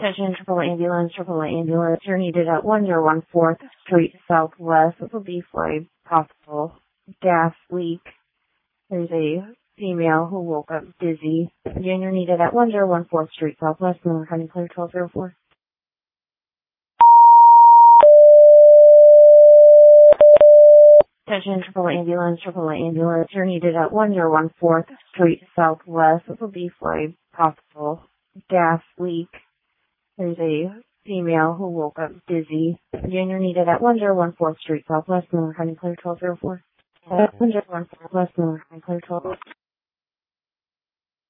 Attention triple ambulance. You're needed at 1014th Street Southwest. This will be for a possible gas leak. There's a female who woke up dizzy. Again, you're needed at 1014th Street Southwest, Monroe County Clear 1204. Attention triple ambulance. You're needed at 1014th Street Southwest. This will be for a possible gas leak. There's a female who woke up dizzy. Again, you're needed at 1014th Street Southwest, Monroe County Clear 1204. 1014th West, Monroe County Clear 1204.